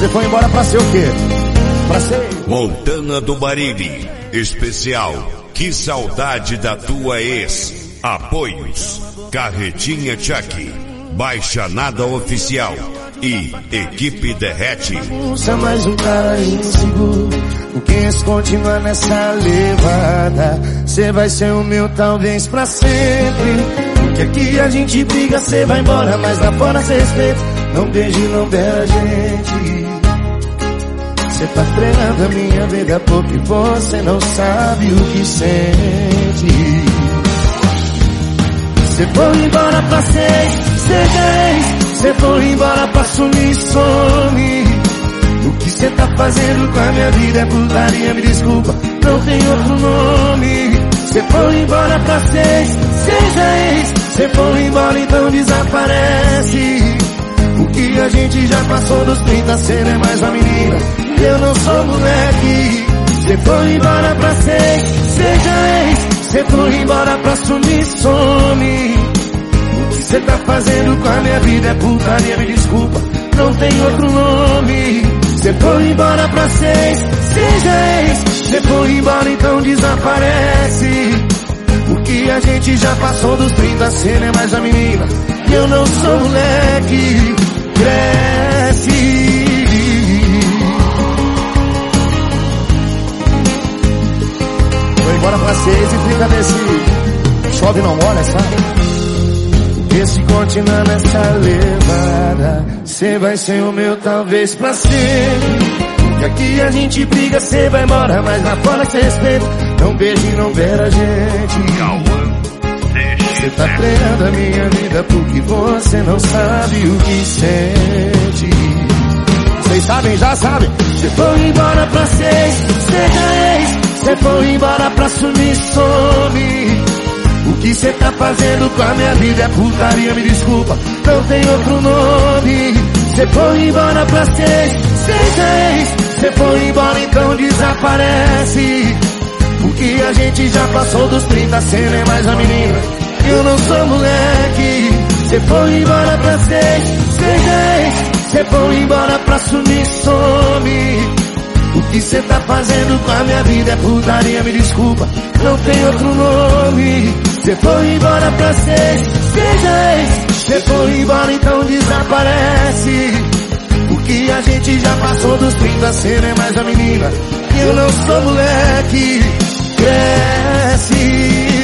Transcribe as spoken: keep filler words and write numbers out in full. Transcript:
foi embora pra ser o quê? Pra ser... Montana do Barilli. Especial Que Saudade da Tua Ex. Apoios Carretinha Chuck, Baixa Nada Oficial e Equipe Derrete. Usa mais um cara inseguro, o que se continuar nessa levada, cê vai ser o meu talvez pra sempre. Porque aqui a gente briga, cê vai embora, mas lá fora cê respeita. Não beije, não beira a gente. Cê tá treinando a minha vida porque você não sabe o que sente. Cê foi embora pra ser, seja ex. Cê foi embora pra sumir, some. O que cê tá fazendo com a minha vida é putaria, me desculpa, não tem outro nome. Cê foi embora pra ser, seja ex. Cê foi embora, então desaparece. O que a gente já passou dos trinta, cê não é mais uma menina, eu não sou moleque. Cê foi embora pra ser, seja ex. Cê foi embora pra sumir, some. O que cê tá fazendo com a minha vida é putaria, me desculpa, não tem outro nome. Cê foi embora pra ser, seja ex. Cê foi embora, então desaparece. O que a gente já passou dos trinta, cê não é mais a menina, e eu não sou moleque. Cresce. Foi embora pra seis e fica nesse chove não molha, sabe? Porque se continuar nessa levada, cê vai ser o meu talvez pra sempre. E aqui a gente briga, cê vai embora, mas lá fora cê respeita. Não beije, não beira a gente. Cê tá treinando a minha vida porque você não sabe o que sente. Vocês sabem, já sabem. Cê foi embora pra ser, seja ex. Cê foi embora pra sumir, some. O que cê tá fazendo com a minha vida é putaria, me desculpa, não tem outro nome. Cê foi embora pra ser, seja ex. Cê foi embora, então desaparece. O que a gente já passou dos trinta, cê não é mais a menina, eu não sou moleque. Cê foi embora pra ser, seja ex. Cê foi embora pra sumir, some. O que cê tá fazendo com a minha vida é putaria, me desculpa, não tem outro nome. Cê foi embora pra ser, seja ex. Cê foi embora, então desaparece. O que a gente já passou dos trinta, cê não é mais a menina, eu não sou moleque. Cresce.